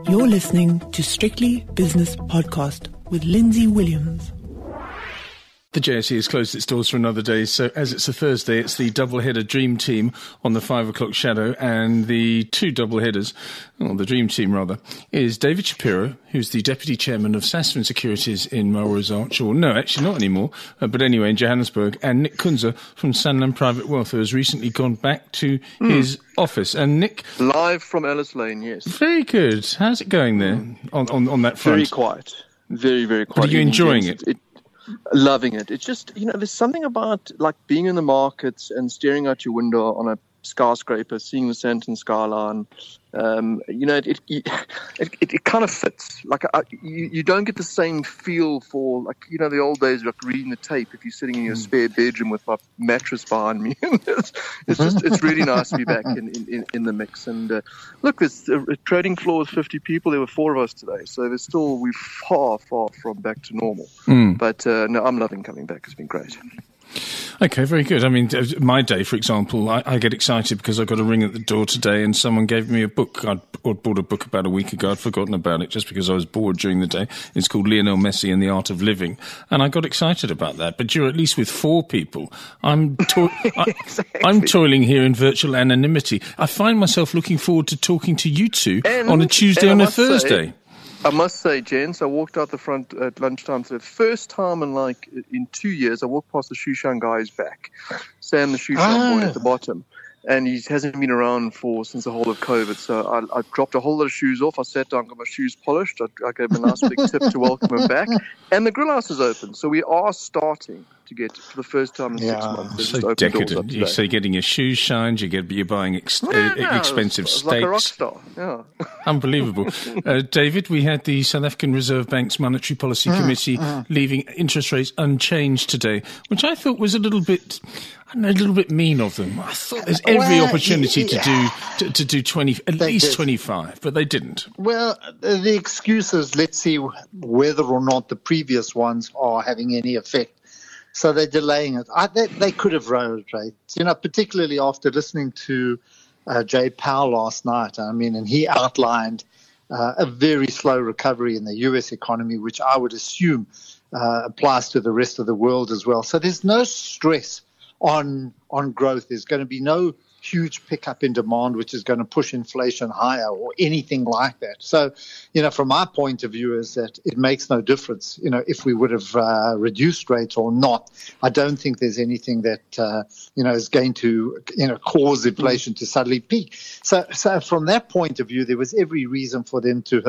You're listening to Strictly Business Podcast with Lindsay Williams. The JSE has closed its doors for another day, so as it's a Thursday, it's the double-header Dream Team on the 5 o'clock shadow, and the two double-headers, or the Dream Team rather, is David Shapiro, who's the Deputy Chairman of Sasfin Securities in Melrose Arch, or no, actually not anymore, but anyway in Johannesburg, and Nick Kunze from Sanlam Private Wealth, who has recently gone back to his office. And Nick... Live from Alice Lane, yes. Very good. How's it going there on that front? Very quiet. Very, very quiet. But are you enjoying it? Loving it. It's just, there's something about like being in the markets and staring out your window on a skyscraper, seeing the Sandton skyline. It kind of fits. Like you don't get the same feel for the old days, like reading the tape if you're sitting in your spare bedroom with my mattress behind me. it's really nice to be back in the mix. And look, there's a trading floor with 50 people. There were 4 of us today, so we're far from back to normal. But no, I'm loving coming back. It's been great. Okay, very good. I mean, my day, for example, I get excited because I got a ring at the door today and someone gave me a book. I'd bought a book about a week ago. I'd forgotten about it just because I was bored during the day. It's called Lionel Messi and the Art of Living. And I got excited about that. But you're at least with 4 people. I'm toiling here in virtual anonymity. I find myself looking forward to talking to you two on a Tuesday and a Thursday. I must say, gents, I walked out the front at lunchtime for the first time in 2 years. I walked past the shoeshine guy's back, Sam, the shoeshine boy at the bottom, and he hasn't been around since the whole of COVID. So I dropped a whole lot of shoes off. I sat down, got my shoes polished. I gave him a nice big tip to welcome him back, and the grill house is open. So we are starting to get, for the first time in 6 months. So decadent. You're getting your shoes shined, you're buying expensive steaks. Like a rock star, yeah. Unbelievable. David, we had the South African Reserve Bank's Monetary Policy Committee leaving interest rates unchanged today, which I thought was a little bit mean of them. I thought there's every opportunity to do 20, at least 25, but they didn't. Well, the excuse is, let's see whether or not the previous ones are having any effect. So they're delaying it. They could have raised rates, particularly after listening to Jay Powell last night. I mean, and he outlined a very slow recovery in the U.S. economy, which I would assume applies to the rest of the world as well. So there's no stress on growth. There's going to be no huge pickup in demand, which is going to push inflation higher or anything like that. So, from my point of view is that it makes no difference, if we would have reduced rates or not. I don't think there's anything that, is going to, cause inflation to suddenly peak. So from that point of view, there was every reason for them to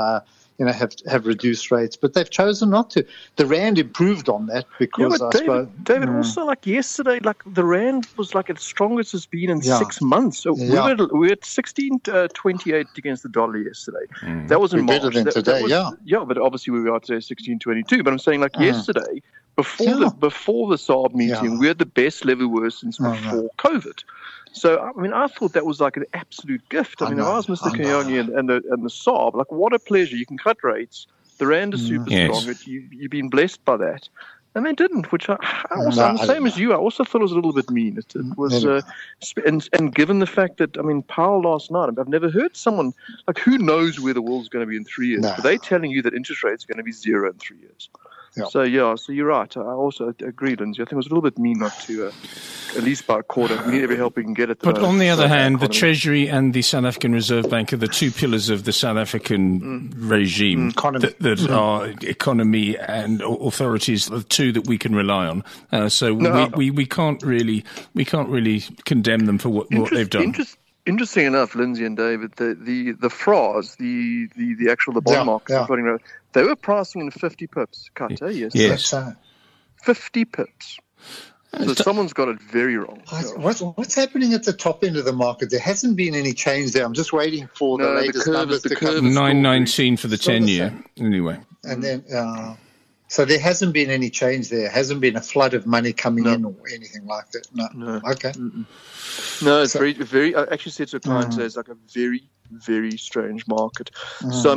have reduced rates, but they've chosen not to. The rand improved on that because David, also yesterday, the rand was its strongest it's been in 6 months. So we were at 16.28 against the dollar yesterday. That was in March. Better than today, but obviously we are today 16.22. But I'm saying yesterday, before the SARB meeting, we had the best level we were since before COVID. So, I thought that was an absolute gift. If I was Mr. Kanyoni and the SARB, what a pleasure. You can cut rates. The rand is super strong. You've been blessed by that. And they didn't, which I'm the same as you. I also thought it was a little bit mean. It was, and given the fact that, Powell last night, I've never heard someone, who knows where the world's going to be in 3 years? But they're telling you that interest rates are going to be 0 in 3 years. Yeah. So you're right. I also agree, Lindsay. I think it was a little bit mean not to, at least by a quarter, need every help we can get at the But on the other hand, the Treasury and the South African Reserve Bank are the 2 pillars of the South African regime that are economy and authorities, the 2 that we can rely on. We can't really condemn them for what they've done. Interesting enough, Lindsay and David, the FRAs, the bond market, they were pricing in 50 pips cut, Yes. 50 pips. So someone's got it very wrong. What's happening at the top end of the market? There hasn't been any change there. I'm just waiting for the latest numbers to come. 9.19 for the 10-year, anyway. And then, so there hasn't been any change there. Hasn't been a flood of money coming in or anything like that. No. Okay. Mm-mm. No, it's very, very. I actually said to a client today, it's a very, very strange market. So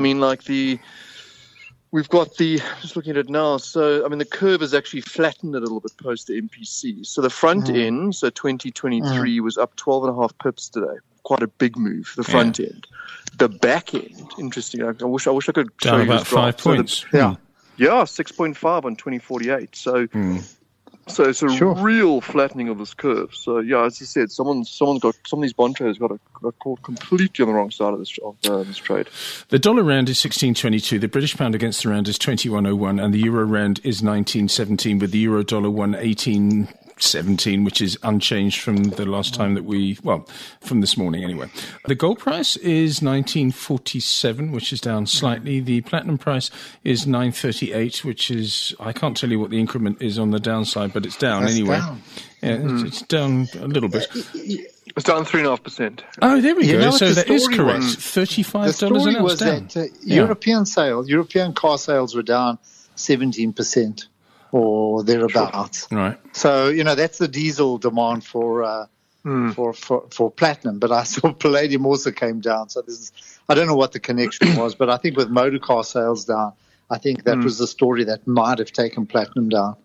we've got just looking at it now. So the curve has actually flattened a little bit post the MPC. So the front end, so 2023 was up 12.5 pips today, quite a big move, the front end. The back end, interesting. I wish I could show down you about this graph. 5 points. Yeah, 6.5 on 2048. So it's a real flattening of this curve. So yeah, as I said, some of these bond traders got caught completely on the wrong side of this trade. The dollar rand is 16.22. The British pound against the rand is 21.01, and the euro rand is 19.17, with the euro dollar 1.1817, which is unchanged from the last time from this morning anyway. The gold price is 19.47, which is down slightly. The platinum price is 9.38, which is, I can't tell you what the increment is on the downside, but it's down anyway. Down. Yeah, it's down a little bit. It's down 3.5%. Oh, there we go. So that is correct. Was, $35 the story an ounce was down. That European car sales were down 17%. Or thereabouts. Right. So, that's the diesel demand for platinum. But I saw palladium also came down. So I don't know what the connection was, but I think with motor car sales down, I think that was the story that might have taken platinum down.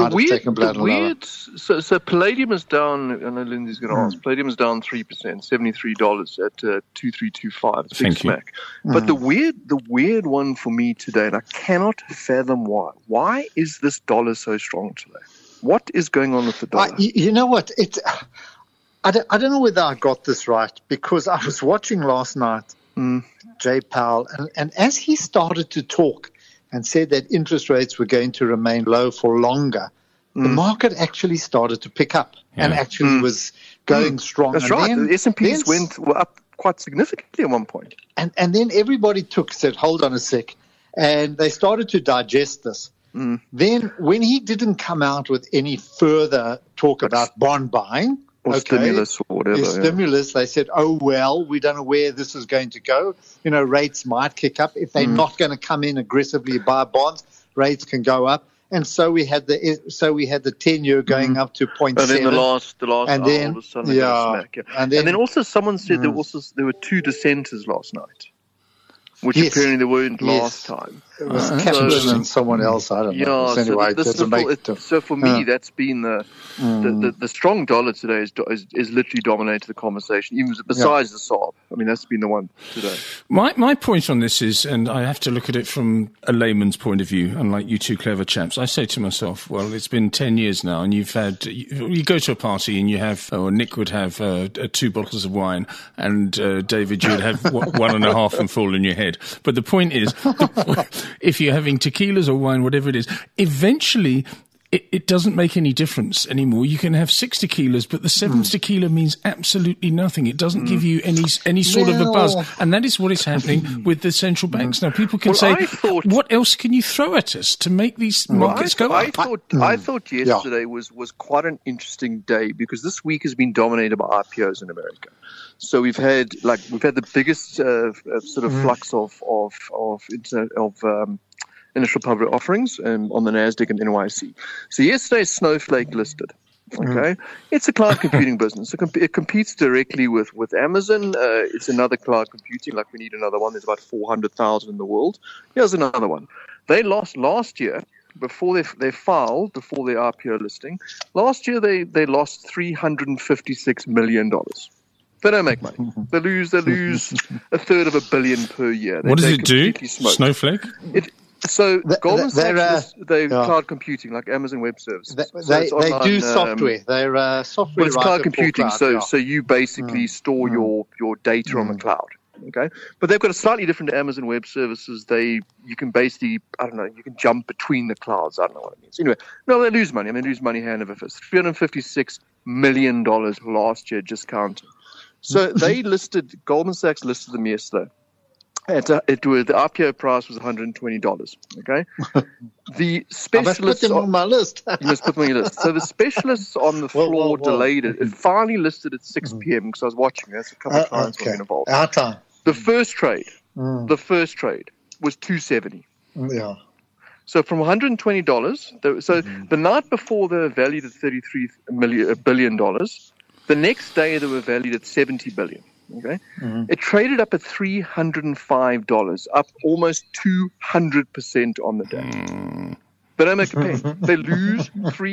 So palladium is down. I know Lindsay's going to ask. Palladium is down 3%, $73 at 2325. It's a big smack. But the weird one for me today, and I cannot fathom why. Why is this dollar so strong today? What is going on with the dollar? You know what? I don't know whether I got this right, because I was watching last night, Jay Powell, and as he started to talk and said that interest rates were going to remain low for longer, the market actually started to pick up and actually was going strong. That's right. The S&Ps went up quite significantly at one point. And then everybody said, hold on a sec, and they started to digest this. Then when he didn't come out with any further talk about bond buying, or stimulus or whatever. Stimulus, they said, oh, well, we don't know where this is going to go. Rates might kick up. If they're not going to come in aggressively buy bonds, rates can go up. And so we had the 10-year going up to 0.7. And then the last and then, all of a sudden smack. And then also someone said there were 2 dissenters last night, which apparently there weren't last time. It was Kaplan and someone else. I don't know. Anyway, so for me, that's been the strong dollar today is literally dominated the conversation, even besides the SARB. I mean, that's been the one today. My point on this is, and I have to look at it from a layman's point of view, unlike you two clever chaps, I say to myself, well, it's been 10 years now, and you go to a party and you have, or Nick would have 2 bottles of wine, and David, you would have 1.5 and fall in your head. But the point is, if you're having tequilas or wine, whatever it is, eventually it doesn't make any difference anymore. You can have 6 tequilas, but the 7th tequila means absolutely nothing. It doesn't give you any sort of a buzz. And that is what is happening with the central banks. Now, people can say, what else can you throw at us to make these markets go up? I thought yesterday was quite an interesting day, because this week has been dominated by IPOs in America. So we've had the biggest sort of flux of initial public offerings on the NASDAQ and NYSE. So yesterday, Snowflake listed. Okay, it's a cloud computing business. It competes directly with Amazon. It's another cloud computing. Like, we need another one. There's about 400,000 in the world. Here's another one. They lost last year before they filed, before their IPO listing. Last year they lost $356 million. They don't make money. They lose a third of $1 billion per year. What does it do? Snowflake? So Goldman Sachs, they're cloud computing, like Amazon Web Services. They do software. They're software. But it's cloud computing, so you basically store your data on the cloud. Okay, but they've got a slightly different Amazon Web Services. You can basically, you can jump between the clouds. I don't know what it means. Anyway, no, they lose money. They lose money hand over fist. $356 million last year, just counting. So Goldman Sachs listed them yesterday. The IPO price was $120. Okay, the specialists. I must put them on my list. You must put them on your list. So the specialists on the floor delayed it. It finally listed at 6 p.m. because I was watching. That's a couple of clients were involved. Our time. The first trade was $270. Yeah. So from $120. The night before they were valued at $33 billion. The next day they were valued at $70 billion. Okay, It traded up at $305, up almost 200% on the day. They don't make a penny. They lose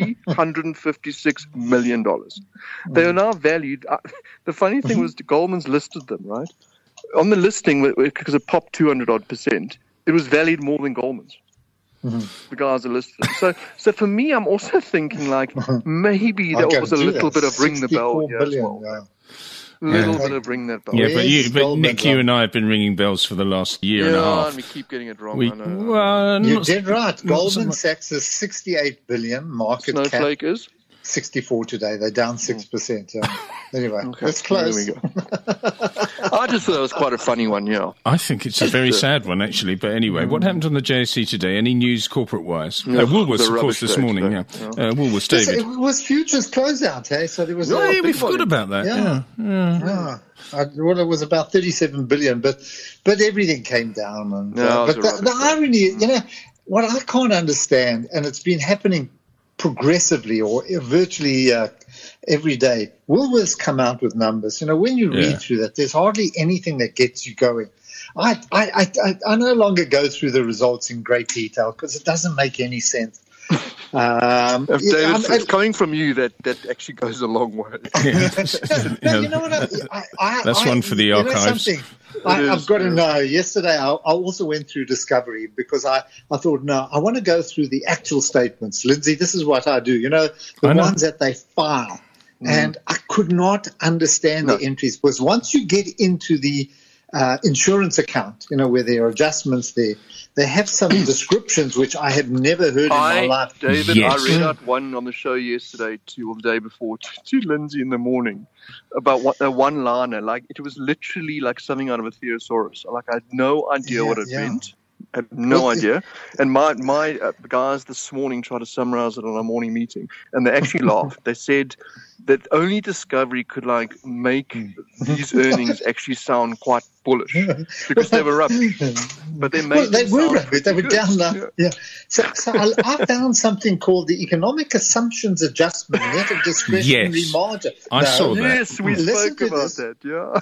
$356 million. They are now valued. The funny thing was Goldman's listed them, right? On the listing, because it popped 200-odd%, it was valued more than Goldman's. The guys are listed. So for me, I'm also thinking like maybe there was a little bit of ring the bell here as well. Yeah. Little bit of ring that bell. Yeah, but Nick, you and I have been ringing bells for the last year and a half. And we keep getting it wrong. I know. You did right. Goldman Sachs is $68 billion market cap. Snowflake is 64 today. They're down 6%. Yeah. Anyway, that's close. There we go. I just thought it was quite a funny one, yeah. I think it's a very sad one, actually. But anyway, what happened on the JSE today? Any news corporate-wise? Woolworths, of course, this morning. Woolworths, David. It was futures closeout, hey? So there was we forgot about that. Yeah. Well, it was about 37 billion, but everything came down. And, but the irony, what I can't understand, and it's been happening progressively or virtually every day, Woolworths come out with numbers. When you read through that, there's hardly anything that gets you going. I no longer go through the results in great detail because it doesn't make any sense. David, it's coming from you that actually goes a long way. You know what? That's one for the archives. I've got to know. Yesterday, I also went through Discovery because I thought, no, I want to go through the actual statements. Lindsay, this is what I do. The ones that they file. And I could not understand the entries because once you get into the insurance account, where there are adjustments there, they have some descriptions which I had never heard in my life. David, I read out one on the show yesterday or the day before to Lindsay in the morning about what a one-liner. Like it was literally like something out of a thesaurus. Like I had no idea what it meant. I had no idea. And my guys this morning tried to summarize it on our morning meeting, and they actually laughed. They said that only Discovery could make these earnings actually sound quite bullish because they were rubbish. But they made they were rubbish. They were down there. Yeah. So I found something called the Economic Assumptions Adjustment Net of Discretionary Margin. I saw that. Yes, we spoke about that. Yeah.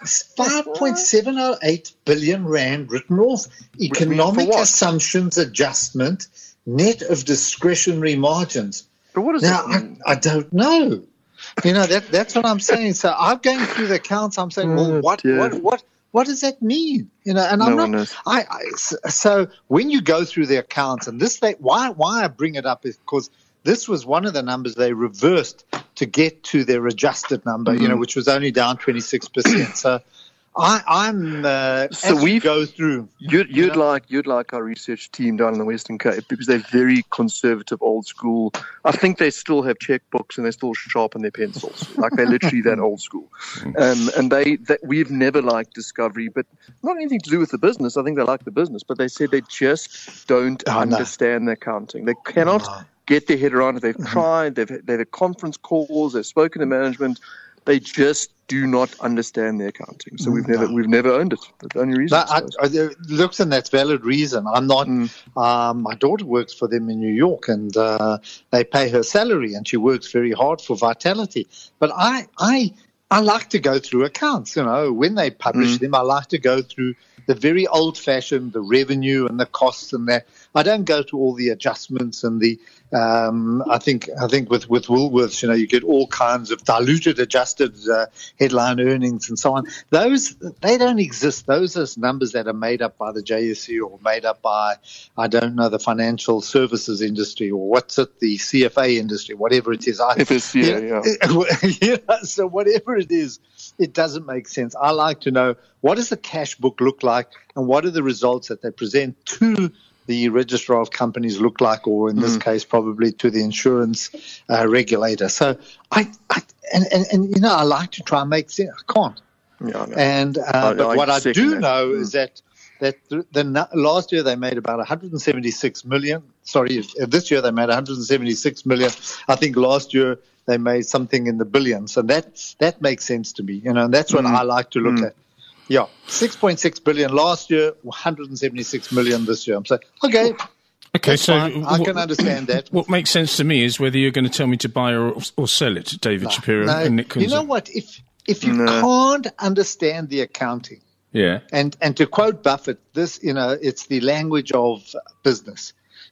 5.708 billion rand written off. Economic Assumptions Adjustment Net of Discretionary Margins. But what does that mean? I don't know. That's what I'm saying. So I'm going through the accounts. I'm saying, well, what does that mean? And I'm not. So when you go through the accounts, and why I bring it up is because this was one of the numbers they reversed to get to their adjusted number, which was only down 26%. So I'm so we go through. You'd like our research team down in the Western Cape because they're very conservative, old school. I think they still have checkbooks and they still sharpen their pencils. Like they're literally that old school. And we've never liked Discovery, but not anything to do with the business. I think they like the business, but they said they just don't understand the accounting. They cannot get their head around it. They've tried. They've had conference calls. They've spoken to management. They just do not understand the accounting. So we've never owned it. That's the only reason. Looks, and that's valid reason. I'm not. My daughter works for them in New York, and they pay her salary, and she works very hard for Vitality. But I like to go through accounts. When they publish them, I like to go through the very old-fashioned, the revenue and the costs and that. I don't go to all the adjustments and the. I think with Woolworths, you get all kinds of diluted, adjusted headline earnings and so on. Those they don't exist. Those are numbers that are made up by the JSE or made up by the financial services industry or the CFA industry, whatever it is. FSCA, So whatever it is, it doesn't make sense. I like to know what does the cash book look like and what are the results that they present to the registrar of companies look like, or in this case, probably to the insurance regulator. So I like to try and make sense. I can't. Yeah, no. And but what I do know is that the last year they made about 176 million. Sorry, this year they made 176 million. I think last year they made something in the billions, and that makes sense to me. And that's what I like to look at. Yeah, 6.6 billion last year, 176 million this year. I'm saying, okay, so I can understand that. What makes sense to me is whether you're going to tell me to buy or sell it, David Shapiro and Nick Kunze. You know what? If you can't understand the accounting, and to quote Buffett, this it's the language of business.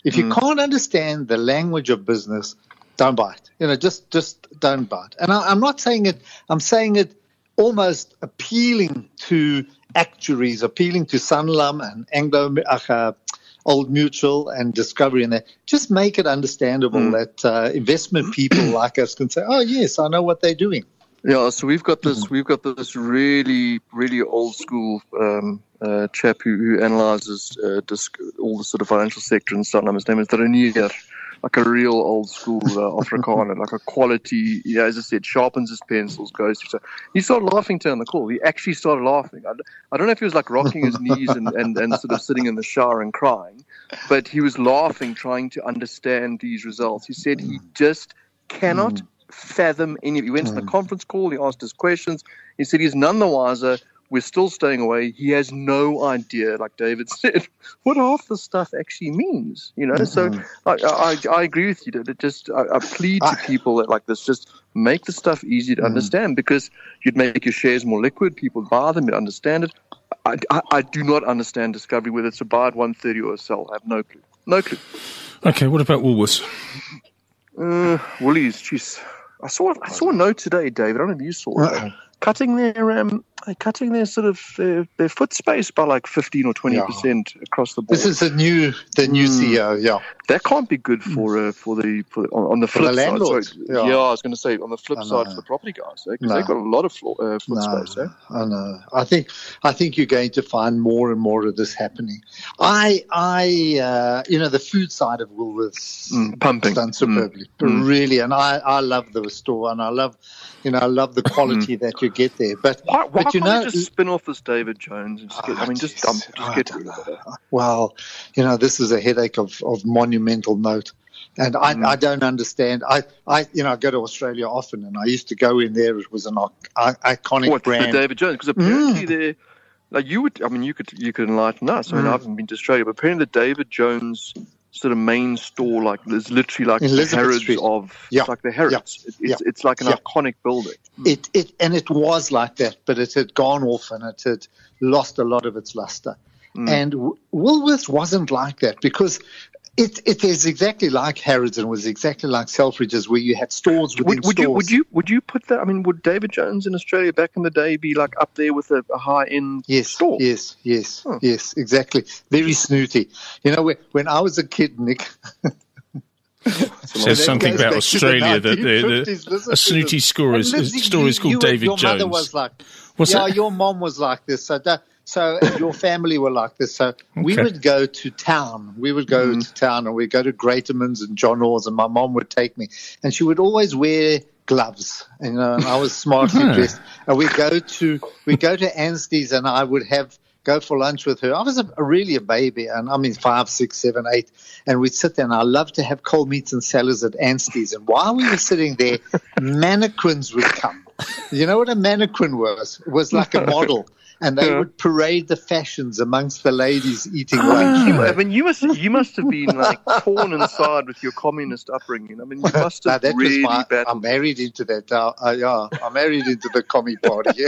If you can't understand the language of business, don't buy it. Just don't buy it. And I'm not saying it. I'm saying it almost appealing to actuaries, appealing to Sanlam and Anglo, Old Mutual and Discovery, and that. Just make it understandable that investment people like us can say, "Oh yes, I know what they're doing." Yeah, so we've got this really, really old school chap who analyzes all the sort of financial sector and so on. His name is Renier, like a real old school Afrikaner, like a quality, as I said, sharpens his pencils, goes through. So he started laughing on the call. He actually started laughing. I don't know if he was like rocking his knees and sort of sitting in the shower and crying, but he was laughing, trying to understand these results. He said he just cannot fathom any of it. He went to the conference call, he asked his questions. He said he's none the wiser. We're still staying away. He has no idea, like David said, what half the stuff actually means. So I agree with you. I plead to people that like this, just make the stuff easy to understand, because you'd make your shares more liquid. People buy them, you'd understand it. I do not understand Discovery, whether it's a buy at 130 or a sell. I have no clue. No clue. Okay, what about Woolworths? Woolies, jeez. I saw a note today, David. I don't know if you saw it. Cutting their sort of their foot space by like 15 or 20% across the board. This is the new CEO. Yeah, that can't be good for on the flip for the side. landlords. I was going to say on the flip side for the property guys, because they've got a lot of foot space. I know. I think you're going to find more and more of this happening. The food side of Woolworths pumping done superbly, really, and I love the store, and I love the quality that you get there. But why can't you just spin off this David Jones and just get rid of it? Well, this is a headache of monumental note. And I don't understand. I go to Australia often, and I used to go in there. It was an iconic brand. The David Jones, because apparently they're like you could enlighten us. I haven't been to Australia, but apparently the David Jones sort of main store, like is literally like the Harrods it's like the Harrods. It's like an iconic building. It was like that, but it had gone off and it had lost a lot of its luster. And Woolworths wasn't like that, because it is exactly like Harrods and was exactly like Selfridges, where you had stores within stores. Would you put that? Would David Jones in Australia back in the day be like up there with a high-end store? Yes, exactly. Very snooty. When I was a kid, Nick. Says something about Australia that a snooty store is called David Jones. Your mother was like, your mom was like this. So your family were like this. So we would go to town. We would go to town, and we'd go to Greatermans and John Orr's, and my mom would take me. And she would always wear gloves, and I was smartly dressed. And we'd go to Anstey's, and I would go for lunch with her. I was really a baby, and 5, 6, 7, 8, and we'd sit there, and I loved to have cold meats and salads at Anstey's. And while we were sitting there, mannequins would come. You know what a mannequin was? It was like a model. And they would parade the fashions amongst the ladies eating lunch. You must have been like torn inside with your communist upbringing. You must have really battled. I'm married into that. I'm married into the commie party.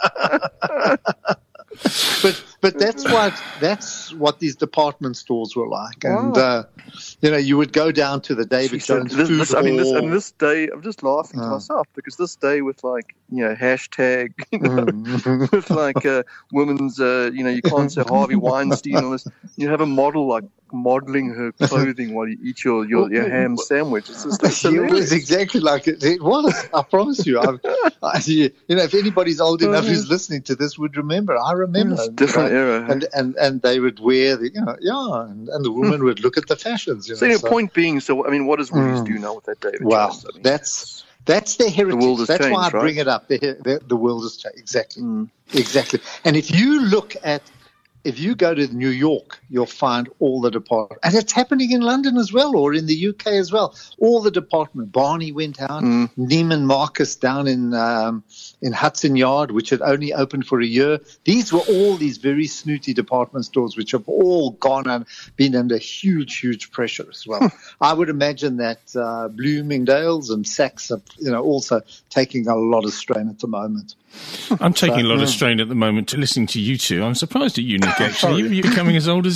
But that's what these department stores were like, and you would go down to the David Jones food hall. This day, I'm just laughing to myself, because this day with like hashtag with like women's you can't say Harvey Weinstein on this. You have a model like modeling her clothing while you eat your ham sandwich. It's just it was exactly like it. It was. I promise you. If anybody's old enough who's listening to this would remember. I remember. It's a different era. And they would wear and the woman would look at the fashions. So your point being, what does Woolies do now with that David Jones? That's their heritage. The world has that's changed, why I bring it up. The world has changed. Exactly. And if you go to New York, you'll find all the departments. And it's happening in London as well, or in the UK as well. All the departments. Barney went out. Neiman Marcus down in Hudson Yard, which had only opened for a year. These were all these very snooty department stores, which have all gone and been under huge, huge pressure as well. I would imagine that Bloomingdale's and Saks are also taking a lot of strain at the moment. I'm taking a lot of strain at the moment to listening to you two. I'm surprised at you, Nick, actually. You're becoming as old as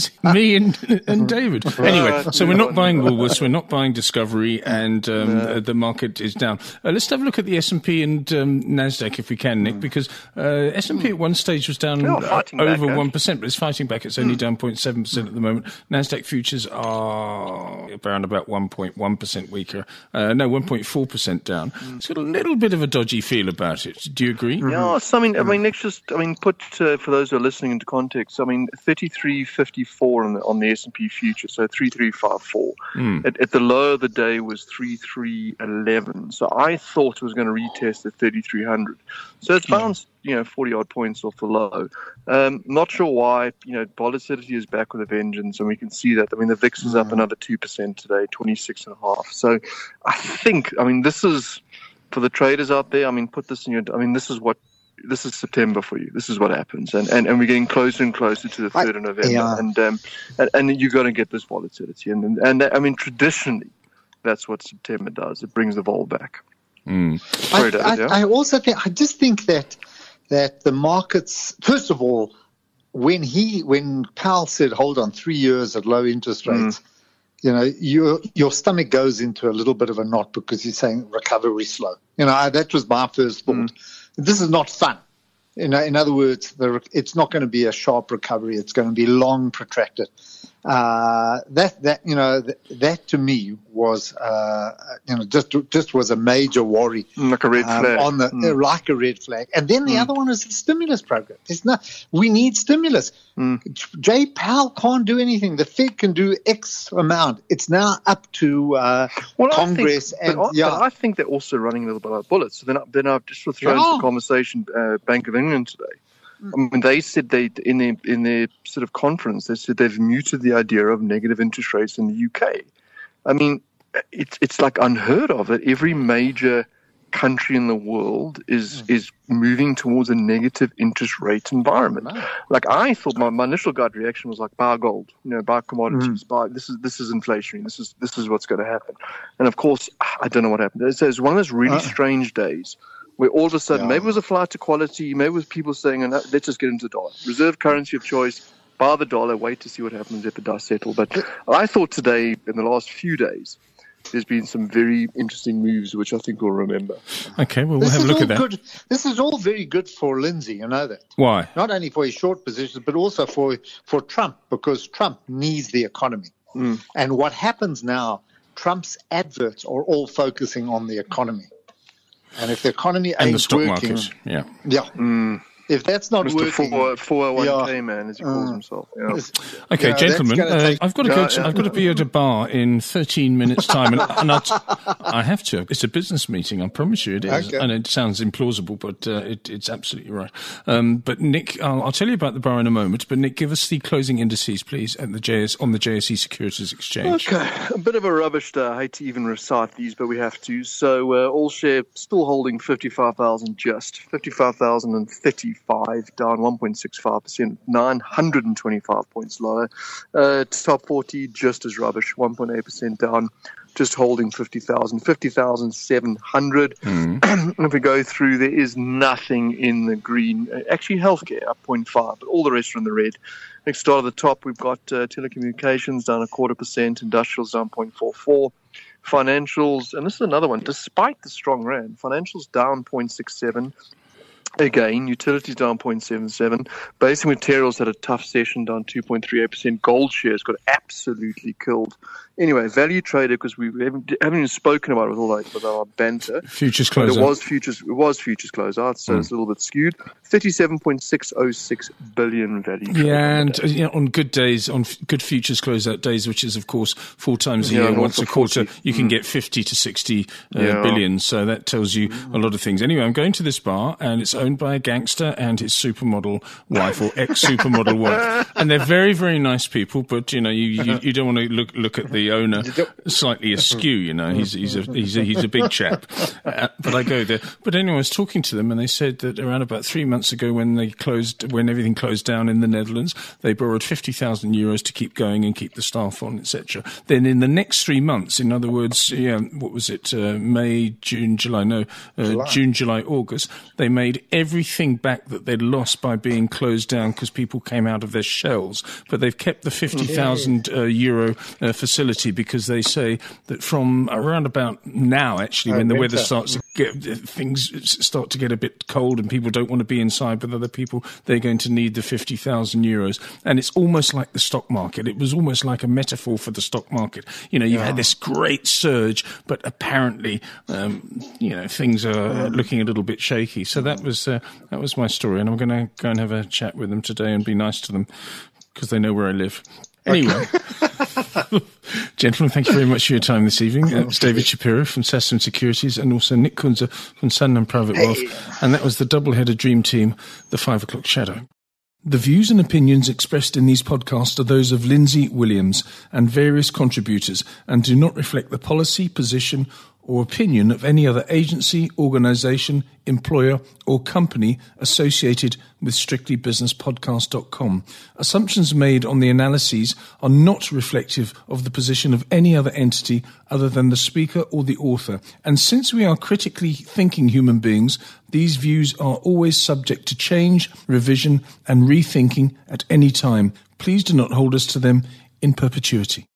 me and David. Anyway, so we're not buying Woolworths, we're not buying Discovery, and the market is down. Let's have a look at the S&P and Nasdaq if we can, Nick, because S&P at one stage was down over 1%, but it's fighting back. It's only down 0.7% at the moment. Nasdaq futures are around about 1.1% weaker. 1.4% down. It's got a little bit of a dodgy feel about it. Do you agree? Yeah, so, Nick, put for those who are listening into context, 33.54 on the S&P future, so 3354. At the low of the day was 3311. So I thought it was going to retest at 3300. So it's bounced, 40 odd points off the low. Not sure why. Volatility is back with a vengeance, and we can see that. The VIX is up another 2% today, 26.5. So I think, this is for the traders out there. Put this in your. This is September for you. This is what happens, and we're getting closer and closer to the 3rd of November, and you're going to get this volatility, and traditionally, that's what September does. It brings the vol back. Sorry, David, I also think that the markets, first of all, when Powell said hold on 3 years at low interest rates, your stomach goes into a little bit of a knot because he's saying recovery slow. That was my first thought. This is not fun. In other words, it's not going to be a sharp recovery. It's going to be long, protracted. That to me was, just was a major worry, like a red flag, like a red flag. And then the other one is the stimulus program. We need stimulus. Jay Powell can't do anything. The Fed can do X amount. It's now up to Congress. I think they're also running a little bit like bullets. So then I've just thrown into the conversation Bank of England today. They said in their sort of conference, they said they've muted the idea of negative interest rates in the UK. It's like unheard of that every major country in the world is moving towards a negative interest rate environment. Like I thought, my initial gut reaction was like buy gold, buy commodities, buy this is inflationary. This is what's going to happen. And of course, I don't know what happened. It's one of those really strange days where all of a sudden, maybe it was a flight to quality, maybe it was people saying, let's just get into the dollar. Reserve currency of choice, buy the dollar, wait to see what happens if it does settle. But I thought today, in the last few days, there's been some very interesting moves, which I think we'll remember. Okay, well, we'll have a look at that. This is all very good for Lindsay, you know that. Why? Not only for his short positions, but also for Trump, because Trump needs the economy. And what happens now, Trump's adverts are all focusing on the economy. And if the economy ain't and the stock working, market, if that's not Mr. working, 401k man, as he calls himself. Okay, gentlemen, I've got to be at a bar in 13 minutes' time, and I have to. It's a business meeting. I promise you, it is. Okay. And it sounds implausible, but it's absolutely right. But Nick, I'll tell you about the bar in a moment. But Nick, give us the closing indices, please, at on the JSE Securities Exchange. Okay, a bit of a rubbish day. I hate to even recite these, but we have to. So all share still holding 55,000, just 55,035. Down 1.65%, 925 points lower. Top 40 just as rubbish, 1.8% down, just holding 50,700. If we go through, there is nothing in the green. Actually, healthcare up 0.5, but all the rest are in the red. Next start at the top, we've got telecommunications down 0.25%, industrials down 0.44%. Financials, and this is another one, despite the strong rand, financials down 0.67%. Again, utilities down 0.77%. Basic materials had a tough session, down 2.38%. Gold shares got absolutely killed. Anyway, value trader, because we haven't even spoken about it with our banter. Futures closeout. It was futures closeout, so it's a little bit skewed. 37.606 billion value. Yeah, and on good days, on good futures closeout days, which is of course 4 times a year, once a quarter, you can get 50 to 60 billion. So that tells you a lot of things. Anyway, I'm going to this bar, and it's owned by a gangster and his supermodel wife or ex-supermodel wife, and they're very, very nice people. But you don't want to look at the owner slightly askew. He's a big chap. But I go there. But anyway, I was talking to them, and they said that around about 3 months ago, when everything closed down in the Netherlands, they borrowed 50,000 euros to keep going and keep the staff on, etc. Then in the next 3 months, in other words, what was it? May, June, July? No, July. June, July, August. They made everything back that they'd lost by being closed down because people came out of their shells. But they've kept the 50,000 euro facility because they say that from around about now, actually, when the weather starts to things start to get a bit cold and people don't want to be inside with other people, they're going to need the 50,000 euros. And it's almost like the stock market. It was almost like a metaphor for the stock market. You know, you've had this great surge, but apparently, things are looking a little bit shaky. So that was my story, and I'm going to go and have a chat with them today and be nice to them because they know where I live. Anyway, gentlemen, thank you very much for your time this evening. That was David Shapiro from Sasson Securities and also Nick Kunze from Sanlam Private Wealth. And that was the double-headed dream team, the 5 o'clock shadow. The views and opinions expressed in these podcasts are those of Lindsay Williams and various contributors and do not reflect the policy, position, or opinion of any other agency, organisation, employer, or company associated with strictlybusinesspodcast.com. Assumptions made on the analyses are not reflective of the position of any other entity other than the speaker or the author. And since we are critically thinking human beings, these views are always subject to change, revision, and rethinking at any time. Please do not hold us to them in perpetuity.